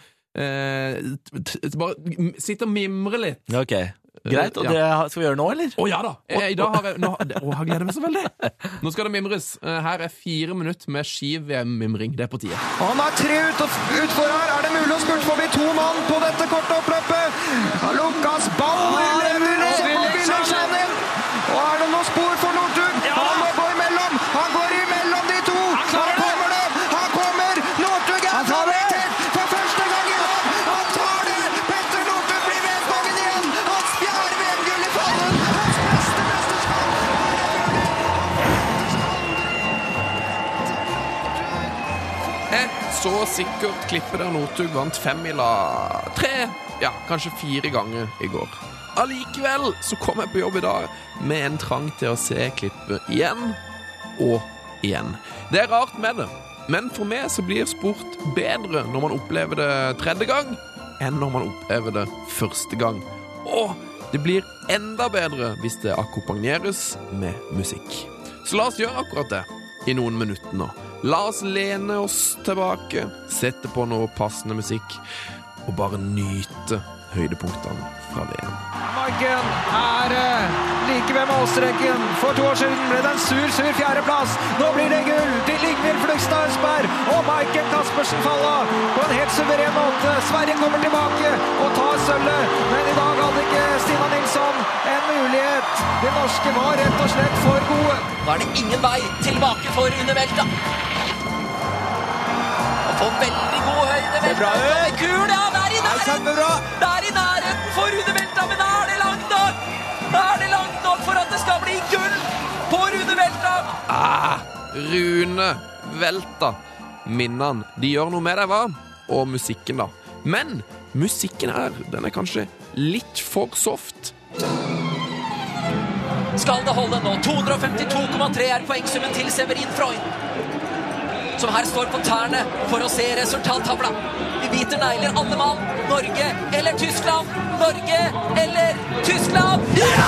bare sitte og mimre litt. Ok, greit. Og det skal vi gjøre nå, eller? Ja da. I dag har jeg gleder meg så veldig. Nå skal det mimres. Her er 4 minutter med ski-VM-mimring. Det er på tide. Han har 3 utfor her. Er det mulig å spurte forbi 2 mann på dette korte oppløpet? Lukas Ball sikkert klippet der Northug vant 5-mila 3, ja, kanskje 4 ganger i går. Allikevel så kom jeg på jobb i dag med en trang til å se klippet igjen og igjen. Det rart med det, men for meg så blir sport bedre når man opplever det 3. gang enn når man opplever det 1. gang. Og det blir enda bedre hvis det akkompagneres med musikk. Så la oss gjøre akkurat det i noen minutter nå. La oss lene oss tilbake, sette på noe passende musikk og bare nyte høydepunktene fra VM. Maiken like ved målstreken. For 2 år siden ble det en sur 4. plass. Nå blir det gull til Ingvild Flugstad Østberg og Maiken Kaspersen Falla på en helt suveren måte. Sverige kommer tilbake og tar sølvet, men i dag hadde ikke Stina Nilsson en mulighet. De norske var rett og slett for gode. Nå er det ingen vei tilbake for Undervelta. Og får veldig god høyde. Ser bra ut. Kul, ja, det er i nærheten. Det er i nærheten for Undervelta, men er det langt nok? Er det langt nok for at det skal bli gull på Rune Velta? Rune Velta. Minnene, de gjør noe med deg, hva? Og musikken da. Men musikken her, den er kanskje litt for soft. Skal det holde nå? 252,3 er poengsummen til Severin Freund, som her står på tærne for å se resultattavla. De hvite negler alle mann. Norge eller Tyskland? Norge eller Tyskland? Ja!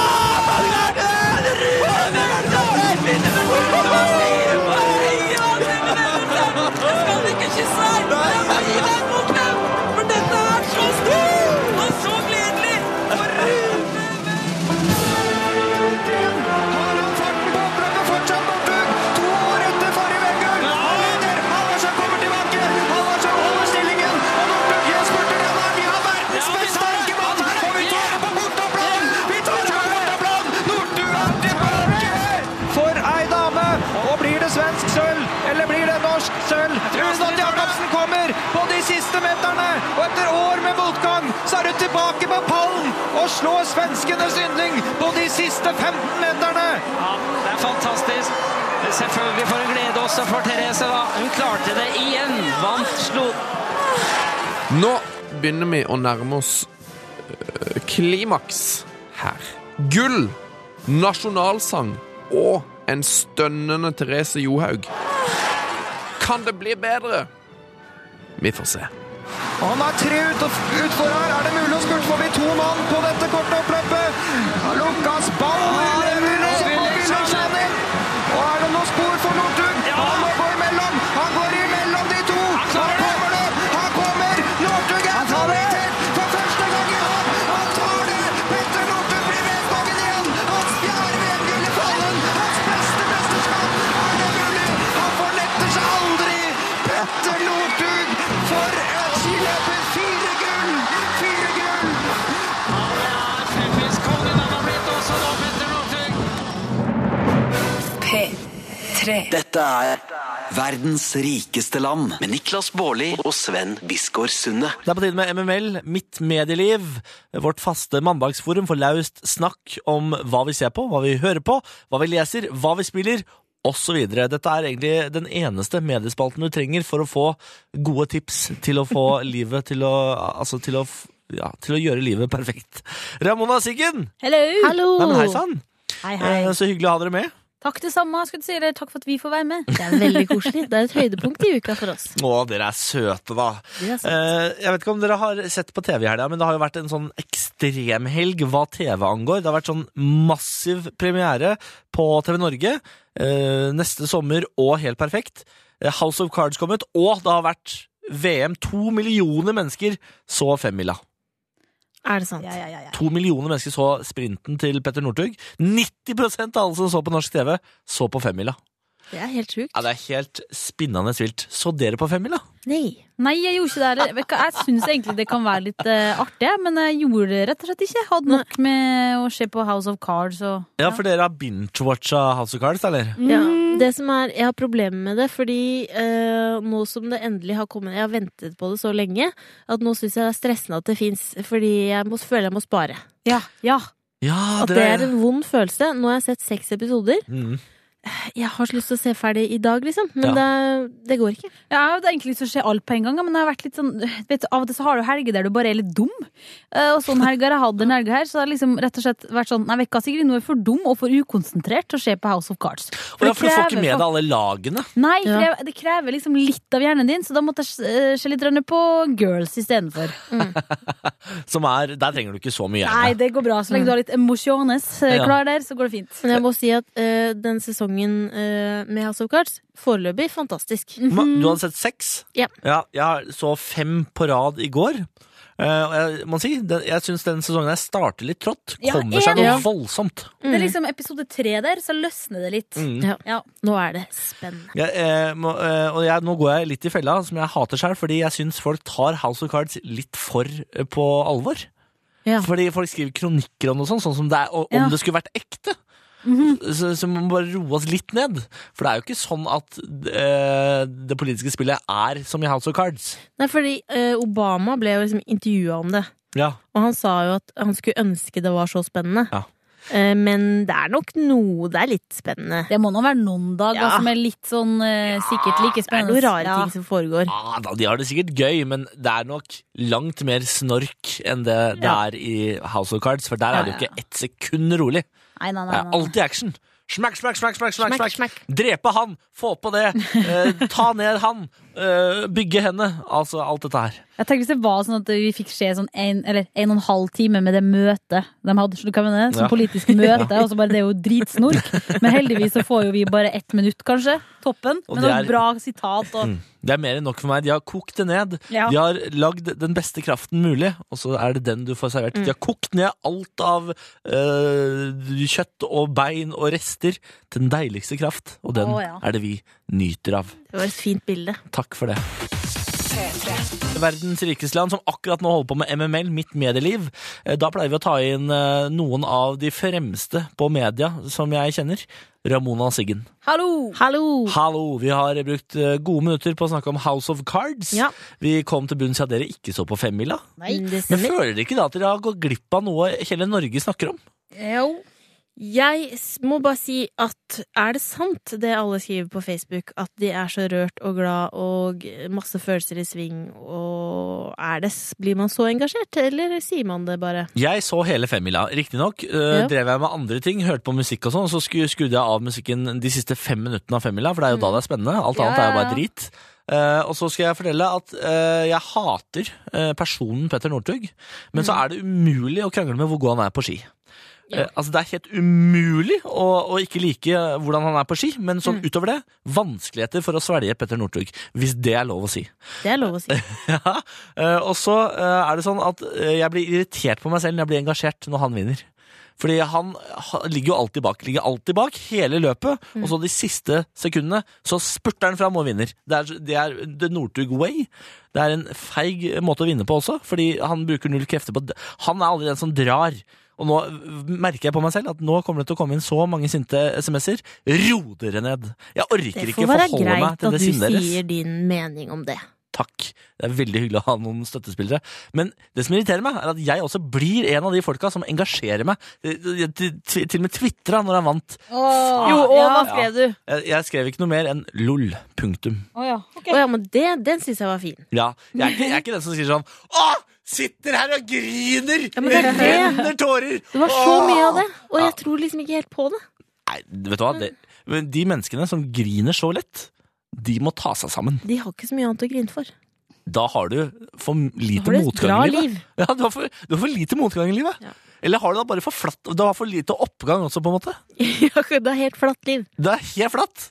Jeg skal ikke kysse deg! Jeg må gi deg mot dem! For dette er så stort og så gledelig! For Har han farten på oppløpet fortsatt Northug? 2 år etter forrige VM-gull. Han leder. Halvarsson kommer tilbake. Halvarsson holder stillingen. Og Northug spurter den her. Vi har verdens mest sterke mann. Og vi tar det på bortaplan. Vi tar det på bortaplan. Northug er tilbake for ei dame. Og blir det svensk sølv, eller blir det norsk sølv? Unat Jakobsen kommer på de siste meterne. Og etter år med motgang, så er du tilbake på pallen og slår svenskenes yndling på de siste 15 meterne. Ja, det er fantastisk. Selvfølgelig for en glede også for Therese da. Hun klarte det igjen. Slo. Nå begynner vi å nærme oss klimaks her. Gull, nasjonalsang og en stønnende Therese Johaug. Kan det bli bedre? Vi får se. Han er 3 utfor her. Er det mulig å spurte forbi 2 mann på dette korte oppløpet? Lukas ball. Og er det noen spor for Northug? Han må gå imellom. Han går imellom de 2. Han kommer det. Han kommer. Northug er favoritt for første gang i år. Han tar det. Petter Northug blir VM-kongen igjen. Hans 4. VM-gull i fallen. Hans beste mesterskap. Er det mulig? Han fornetter seg aldri. Petter Northug for et skiløper. 4 gull. 4 gull. Han er fremvis kongen. Han har blitt også nå, Petter Northug. P3. Dette er verdens rikeste land med Niklas Baarli og Sven Biskår Sunde. Det er på tide med MML, Mitt Medieliv, vårt faste mandagsforum for laust snakk om hva vi ser på, hva vi hører på, hva vi leser, hva vi spiller, og så videre. Dette er egentlig den eneste mediespalten du trenger for å få gode tips til å få livet til å gjøre livet perfekt. Ramona Siggen! Hallo! Nei, men hei sann! Hei, hei. Så hyggelig å ha dere med. Takk det samme, skulle du si. Takk for at vi får være med. Det er veldig koselig. Det er et høydepunkt i uka for oss. Å, dere er søte da. Det er søte. Jeg vet ikke om dere har sett på TV her, men det har jo vært en sånn ekstremhelg hva TV angår. Det har vært sånn massiv premiere på TV Norge neste sommer, og helt perfekt. House of Cards kom ut, og det har vært VM. 2 millioner mennesker så 5-mila. Er det sant? Ja. 2 millioner mennesker så sprinten til Petter Northug. 90% av alle som så på norsk TV, så på 5-mila. Det er helt sjukt. Ja, det er helt spinnende vilt. Så dere på 5-mila? Nei, jeg gjorde ikke det. Jeg synes egentlig det kan være litt artig, men jeg gjorde det rett og slett ikke. Jeg hadde nok med å se på House of Cards. Ja, for dere har binge-watcha House of Cards, eller? Ja, det som er, jeg har problemer med det, fordi nå som det endelig har kommet, jeg har ventet på det så lenge, at nå synes jeg det er stressende at det finnes, fordi jeg føler jeg må spare. Ja. At det er en vond følelse. Nå har jeg sett 6 episoder. Jeg har så lyst til å se ferdig i dag, liksom. Men det går ikke. Ja, jeg hadde egentlig lyst til å se alt på en gang, men jeg har vært litt sånn, vet du, av og til så har du helger der du bare er litt dum. Og sånn helger jeg hadde en helg her, så har liksom rett og slett vært sånn, jeg vet ikke, Sigrid, nå er for dum og for ukonsentrert til å se på House of Cards. For du får ikke med deg alle lagene. Nei, for det krever liksom litt av hjernen din, så da måtte jeg se litt på Girls i stedet for. Der trenger du ikke så mye hjerne. Nei, det går bra, så lenge du har litt emosjones klar der, så går det fint. Men jeg må si at den sesongen med House of Cards foreløpig fantastisk. Du hadde sett 6? Ja. Jeg så 5 på rad i går. Og jeg må si, jeg synes den sesongen her starter litt trått. Kommer seg noe voldsomt. Det er liksom episode 3 der, så løsner det litt. Ja. Nå er det spennende. Nå går jeg litt i fella, som jeg hater selv, fordi jeg synes folk tar House of Cards litt for på alvor. Fordi folk skriver kronikker om noe sånn som det er, om det skulle vært ekte. Så må vi bare roe oss litt ned. For det er jo ikke sånn at det politiske spillet er som i House of Cards. Nei, fordi Obama ble jo liksom intervjuet om det. Og han sa jo at han skulle ønske det var så spennende. Men det er nok noe, det er litt spennende. Det må nå være noen dager som er litt sånn sikkert like spennende. Det er noen rare ting som foregår. De har det sikkert gøy, men det er nok langt mer snork enn det er i House of Cards. For der er det jo ikke ett sekund rolig. Nei. Det er alltid action. Smakk. Drepe han, få på det, ta ned han, bygge henne. Altså alt dette her. Jeg tenker hvis det var sånn at vi fikk se sånn 1,5 time med det møtet de hadde, sånn politisk møte, og så bare det er jo dritsnork. Men heldigvis så får jo vi bare 1 minutt kanskje, toppen, men det er bra sitat og... Det er mer enn nok for meg. De har kokt det ned. De har lagd den beste kraften mulig, og så er det den du får servert. De har kokt ned alt av kjøtt og bein og rester til den deiligste kraft, og den er det vi nyter av. Det var et fint bilde. Takk for det. Verdens rikeste land, som akkurat nå holder på med MML, mitt medieliv. Da pleier vi å ta inn noen av de fremste på media som jeg kjenner. Ramona Siggen. Hallo! Vi har brukt gode minutter på å snakke om House of Cards. Vi kom til bunns i at dere ikke så på Femmila. Nei, det men føler dere ikke da at dere har gått glipp av noe hele Norge snakker om? Jo. Jeg må bare si at er det sant det alle skriver på Facebook, at de er så rørt og glad og masse følelser i sving, og blir man så engasjert, eller sier man det bare? Jeg så hele Femmila, riktig nok. Drev jeg med andre ting, hørte på musikk og sånn, og så skrudde jeg av musikken de siste 5 minuttene av Femmila, for det er jo da det er spennende. Alt annet er jo bare drit. Og så skal jeg fortelle at jeg hater personen Petter Northug, men så er det umulig å krangle med hvor god han er på ski. Altså det er helt umulig å ikke like hvordan han er på ski, men sånn utover det, vanskeligheter for å svelge Petter Northug, hvis det er lov å si. Det er lov å si. Og så er det sånn at jeg blir irritert på meg selv når jeg blir engasjert når han vinner. Fordi han ligger jo alltid bak hele løpet, og så de siste sekundene så spurter han fram og vinner. Det er the Northug way. Det er en feig måte å vinne på også, fordi han bruker null krefter på det. Han er aldri den som drar. Og nå merker jeg på meg selv at nå kommer det til å komme inn så mange sinte sms'er. Ro dere ned. Jeg orker ikke forholde meg til det sinnet deres. Det får være greit at du sier din mening om det. Takk. Det er veldig hyggelig å ha noen støttespillere. Men det som irriterer meg, er at jeg også blir en av de folka som engasjerer meg. Til og med Twittra når han vant. Hva skrev du? Jeg skrev ikke noe mer enn lol. Punktum. Men den synes jeg var fin. Ja, jeg er ikke den som sier sånn sitter her og griner! Det renner tårer! Det var så mye av det, og jeg tror liksom ikke helt på det. Nei, vet du hva? De menneskene som griner så lett, de må ta seg sammen. De har ikke så mye annet å grine for. Da har du for lite motgang i livet. Ja, du har for lite motgang i livet. Ja. Eller har du da bare for flatt? Du har for lite oppgang også, på en måte? Ja, det er helt flatt liv. Det er helt flatt.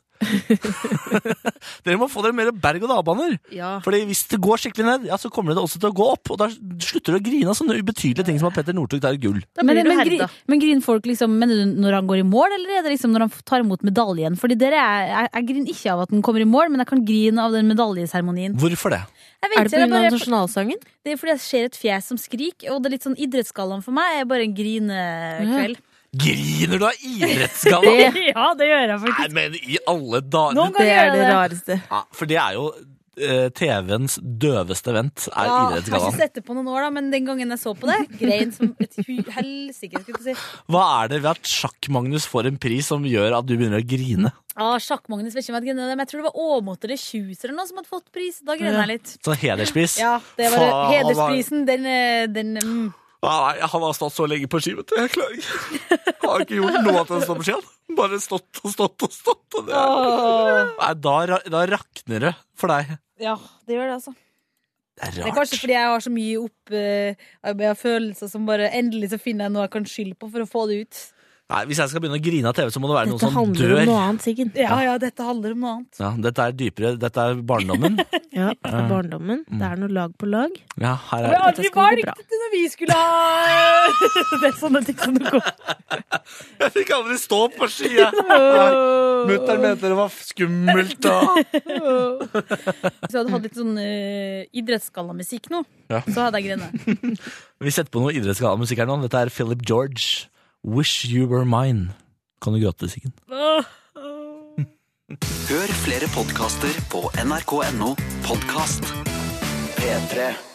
Dere må få dere mer berg- og dalbaner. Fordi hvis det går skikkelig ned, så kommer det også til å gå opp. Og da slutter du å grine av sånne ubetydelige ting som at Petter Northug tar gull. Men griner folk liksom, mener du når han går i mål, eller er det liksom når han tar imot medaljen? Fordi jeg griner ikke av at han kommer i mål, men jeg kan grine av den medaljeseremonien. Hvorfor det? Er det på grunn av nasjonalsangen? Det er fordi jeg ser et fjes som skriker, og det er litt sånn idrettsgallaen for meg er bare en grinekveld. Griner du av idrettsgalla? Ja, det gjør jeg faktisk. Nei, men i alle dager. Noen ganger det er det rareste. Ja, for det er jo TVens døveste event Jeg har idrettsgallaen. ikke sett det på noen år, da, men den gangen jeg så på det, grein som et helsike, skulle jeg si. Hva det ved at Sjakk-Magnus får en pris som gjør at du begynner å grine? Sjakk-Magnus vet ikke om jeg griner det, men jeg tror det var Åmåte eller Kjus eller noe som hadde fått pris. Da griner jeg litt. Sånn hederspris? Ja, det var hedersprisen. Den Nei, han har stått så lenge på ski, vet du. Jeg klarer ikke. Jeg har ikke gjort noe til å stå på ski. Bare stått og stått og stått. Og Nei, da rakner det for deg. Ja, det gjør det, altså. Det er kanskje fordi jeg har så mye følelser som bare endelig så finner jeg noe jeg kan skylde på for å få det ut. Nei, hvis jeg skal begynne å grine av TV, så må det være noen som dør. Dette handler om noe annet, Siggen. Ja, dette handler om noe annet. Ja, dette dypere. Dette barndommen. Ja, dette barndommen. Det noe lag på lag. Ja, her Vi har aldri valgt det når vi skulle ha Det sånne ting som det går. Jeg fikk aldri stå på ski, Mutteren mente det var skummelt da. Hvis jeg hadde hatt litt sånn idrettsgallamusikk nå, så hadde jeg grenet. Vi setter på noe idrettsgallamusikk her nå. Dette Philip George. Wish You Were Mine. Kan du gråte, Siggen? Hør flere podcaster på nrk.no podcast. P3.